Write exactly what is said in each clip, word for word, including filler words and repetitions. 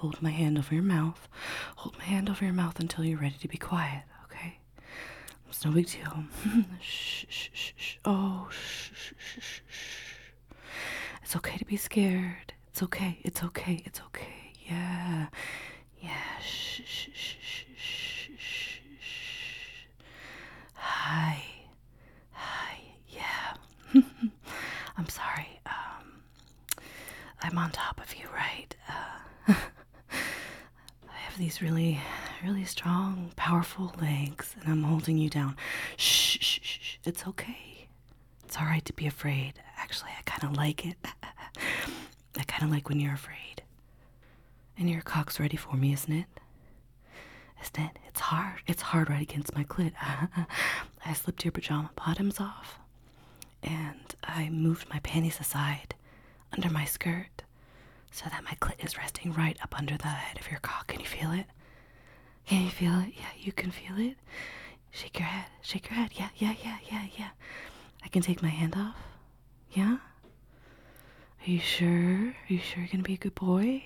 hold my hand over your mouth. Hold my hand over your mouth until you're ready to be quiet, okay? It's no big deal. Shh, shh, shh, shh. Oh, shh, shh, shh, shh, shh. It's okay to be scared. It's okay. It's okay. It's okay. Yeah. Yeah. Shh, shh, shh, shh, shh, shh, shh. Hi. Hi. Yeah. I'm sorry. Um, I'm on top of you, right? Uh, I have these really, really strong, powerful legs, and I'm holding you down. Shh, shh, shh, shh. It's okay. It's all right to be afraid. Actually, I kind of like it. I kind of like when you're afraid. And your cock's ready for me, isn't it? Isn't it? It's hard. It's hard right against my clit. I slipped your pajama bottoms off, and I moved my panties aside under my skirt so that my clit is resting right up under the head of your cock. Can you feel it? Can you feel it? Yeah, you can feel it. Shake your head. Shake your head. Yeah, yeah, yeah, yeah, yeah. I can take my hand off. Yeah? Are you sure? Are you sure you're gonna be a good boy?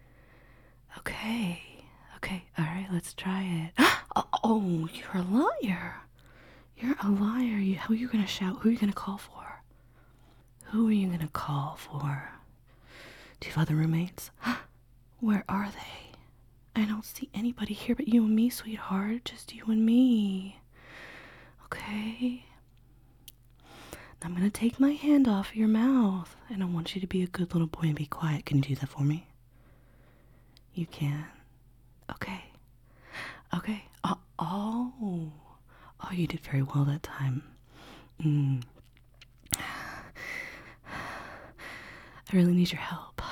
Okay. Okay. All right, let's try it. Oh, you're a liar. You're a liar. You, who are you gonna shout? Who are you gonna call for? Who are you gonna call for? Do you have other roommates? Where are they? I don't see anybody here but you and me, sweetheart. Just you and me. Okay? I'm gonna take my hand off your mouth, and I want you to be a good little boy and be quiet. Can you do that for me? You can. Okay. Okay. Oh, oh. Oh, you did very well that time. Mm. I really need your help.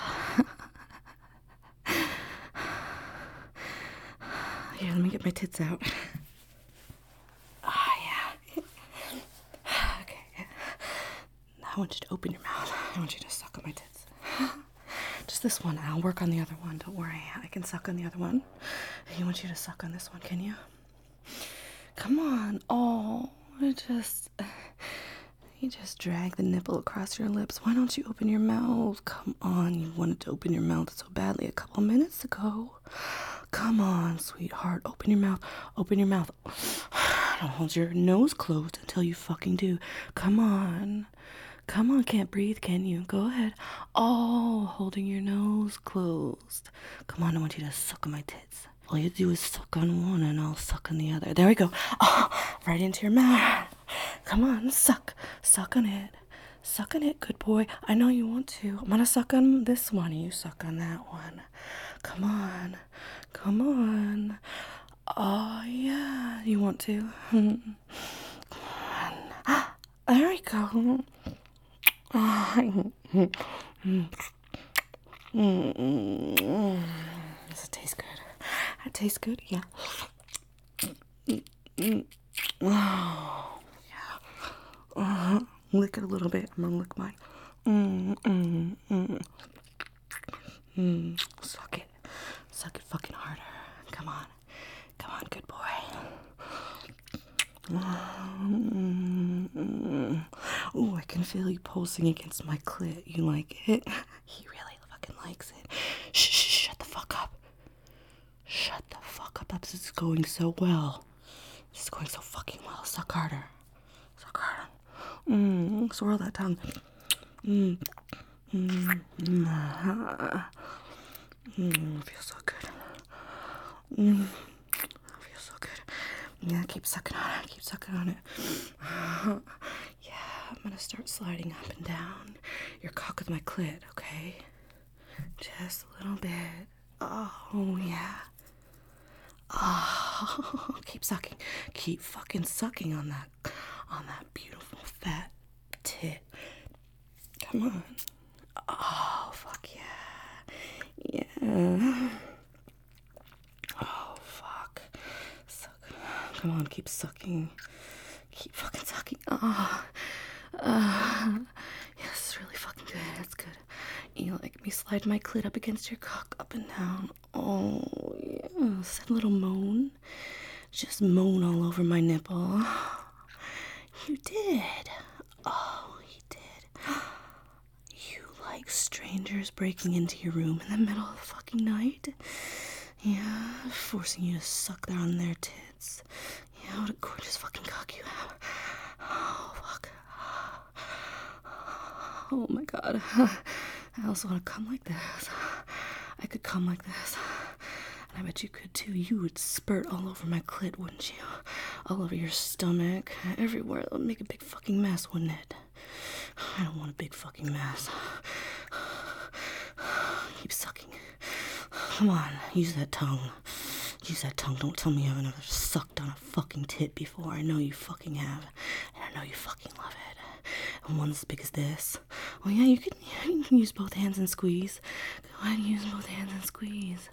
Here, let me get my tits out. Ah, yeah. Okay. Now I want you to open your mouth. I want you to suck on my tits. Just this one. I'll work on the other one. Don't worry. I can suck on the other one. I want you to suck on this one, can you? Come on. Oh, I just... You just drag the nipple across your lips. Why don't you open your mouth? Come on, you wanted to open your mouth so badly a couple minutes ago. Come on, sweetheart. Open your mouth. Open your mouth. Don't hold your nose closed until you fucking do. Come on. Come on, can't breathe, can you? Go ahead. Oh, holding your nose closed. Come on, I want you to suck on my tits. All you do is suck on one and I'll suck on the other. There we go. Oh, right into your mouth. Come on, suck. Suck on it. Suck on it, good boy. I know you want to. I'm gonna suck on this one. You suck on that one. Come on. Come on. Oh, yeah. You want to? Come on. There we go. Does it taste good? It tastes good? Yeah. Oh, yeah. Uh-huh. Lick it a little bit. I'm gonna lick mine. Mm, mm, mm. Mm. Suck it. Suck it fucking harder. Come on. Come on, good boy. Mm. Oh, I can feel you pulsing against my clit. You like it? He really fucking likes it. Shh, shh, shut the fuck up. Shut the fuck up. This is going so well. This is going so fucking well. Suck harder. Suck harder. Mmm. Swirl that tongue. Mmm. Mmm. Mmm. Mmm. Feels so good. Mmm. Feels so good. Yeah, keep sucking on it. Keep sucking on it. Yeah, I'm gonna start sliding up and down your cock with my clit, okay? Just a little bit. Oh, yeah. Oh, keep sucking. Keep fucking sucking on that, on that beautiful fat tit. Come on. Oh, fuck yeah. Yeah. Oh, fuck. Suck. Come on, keep sucking. Keep fucking sucking. Oh. Uh, yes, it's really fucking good. That's good. You like me slide my clit up against your cock, up and down. Oh, yes. A little moan. Just moan all over my nipple. You did. Oh, you did. You like like strangers breaking into your room in the middle of the fucking night? Yeah, forcing you to suck there on their tits. Yeah, what a gorgeous fucking cock you have. Oh, fuck. Oh my god. I also want to come like this. I could come like this. And I bet you could too. You would spurt all over my clit, wouldn't you? All over your stomach. Everywhere. It would make a big fucking mess, wouldn't it? I don't want a big fucking mess. Keep sucking. Come on, use that tongue. Use that tongue. Don't tell me you haven't ever sucked on a fucking tit before. I know you fucking have. And I know you fucking love it. And one as big as this. Oh yeah, you can, you can use both hands and squeeze. Go ahead and use both hands and squeeze.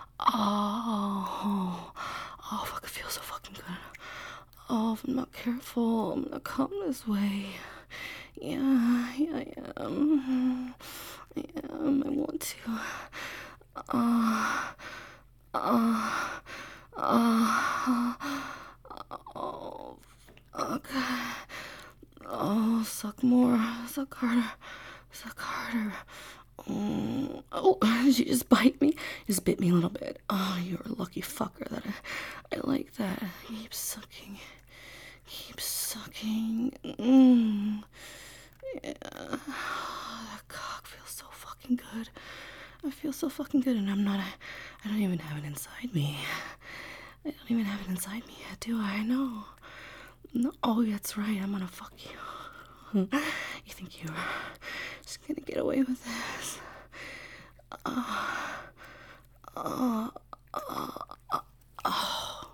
Oh, oh, fuck, it feels so fucking good. Oh, if I'm not careful, I'm gonna come this way. Yeah, yeah, I am. I am, I want to. Uh, uh, uh, oh, okay. Oh, suck more, suck harder, suck harder. Oh, oh, did you just bite me? Just bit me a little bit. Oh, you're a lucky fucker that I, I like that. Keep sucking. Keep sucking. Mm. Yeah. Oh, that cock feels so fucking good. I feel so fucking good, and I'm not, I, I don't even have it inside me. I don't even have it inside me yet, do I? No. No. Oh, that's right, I'm gonna fuck you. You think you're just gonna get away with this? Uh, uh, uh, uh, oh.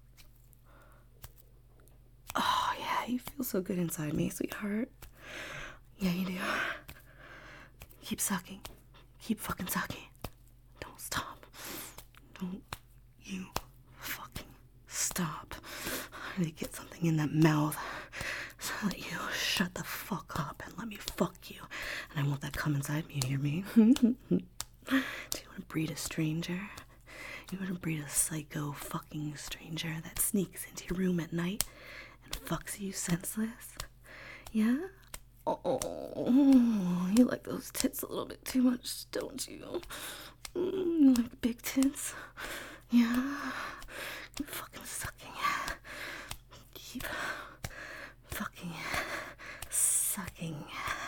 Oh, yeah, you feel so good inside me, sweetheart. Yeah, you do. Keep sucking. Keep fucking sucking. Don't stop. Don't you fucking stop. I need to get something in that mouth so that you shut the fuck up and let me fuck you. And I want that come inside me, you hear me? Do you want to breed a stranger? You want to breed a psycho fucking stranger that sneaks into your room at night and fucks you senseless? Yeah? Oh, you like those tits a little bit too much, don't you? Mm, you like big tits? Yeah? Keep fucking sucking. Keep fucking sucking.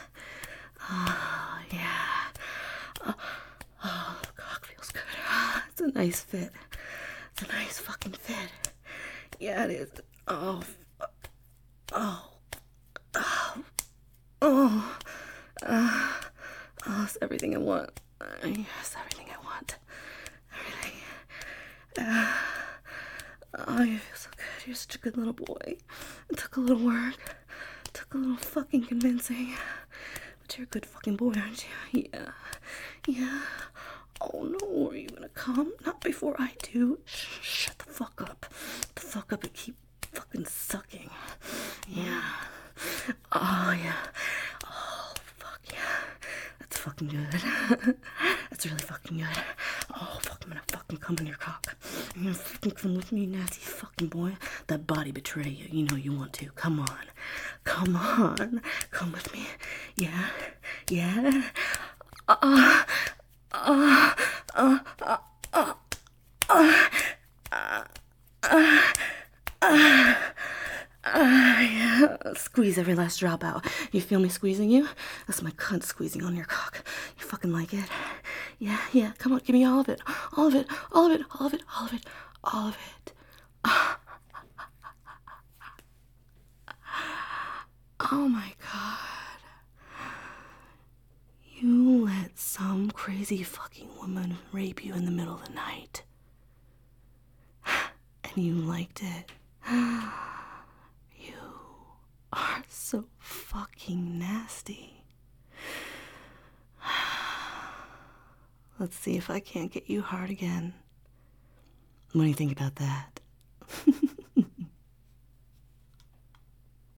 Oh, yeah. Oh, oh, the cock feels good. It's a nice fit. It's a nice fucking fit. Yeah, it is. Oh, oh, oh, oh, uh, oh, it's everything I want. Uh, yes, everything I want. Everything. Uh, oh, you feel so good. You're such a good little boy. It took a little work. It took a little fucking convincing. But you're a good fucking boy, aren't you? Yeah. Yeah. Oh, no. Are you gonna come? Not before I do. Shh, shut the fuck up. Shut the fuck up and keep fucking sucking. Yeah. Oh, yeah. Oh, fuck yeah. That's fucking good. That's really fucking good. Oh, fuck, I'm gonna fucking come in your cock. You're gonna fucking come with me, nasty fucking boy. That body betray you. You know you want to. Come on. Come on. Come with me. Yeah. Yeah. Uh, uh, uh, uh, uh, uh, uh, uh, uh. Uh, yeah. Squeeze every last drop out. You feel me squeezing you? That's my cunt squeezing on your cock. You fucking like it? Yeah, yeah. Come on, give me all of it. All of it. All of it. All of it. All of it. All of it. Oh my god. You let some crazy fucking woman rape you in the middle of the night. And you liked it. Are so fucking nasty. Let's see if I can't get you hard again. What do you think about that?